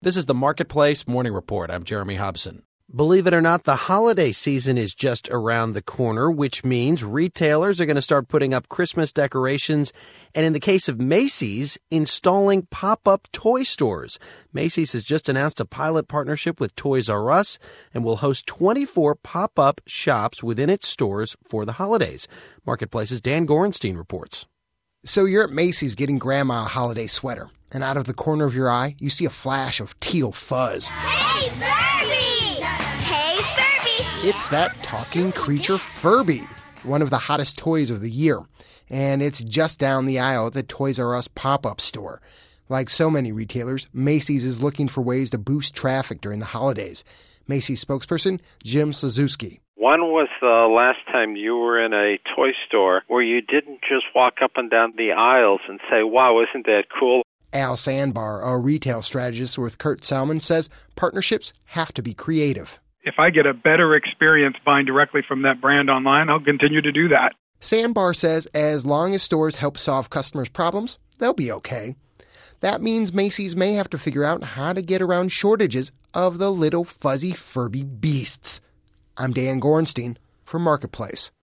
This is the Marketplace Morning Report. I'm Jeremy Hobson. Believe it or not, the holiday season is just around the corner, which means retailers are going to start putting up Christmas decorations and, in the case of Macy's, installing pop-up toy stores. Macy's has just announced a pilot partnership with Toys R Us and will host 24 pop-up shops within its stores for the holidays. Marketplace's Dan Gorenstein reports. So you're at Macy's getting Grandma a holiday sweater, and out of the corner of your eye, you see a flash of teal fuzz. Hey, Furby! Hey, Furby! It's that talking creature Furby, one of the hottest toys of the year. And it's just down the aisle at the Toys R Us pop-up store. Like so many retailers, Macy's is looking for ways to boost traffic during the holidays. Macy's spokesperson Jim Slazewski. When was the last time you were in a toy store where you didn't just walk up and down the aisles and say, wow, isn't that cool? Al Sandbar, a retail strategist with Kurt Salmon, says partnerships have to be creative. If I get a better experience buying directly from that brand online, I'll continue to do that. Sandbar says as long as stores help solve customers' problems, they'll be okay. That means Macy's may have to figure out how to get around shortages of the little fuzzy Furby beasts. I'm Dan Gorenstein for Marketplace.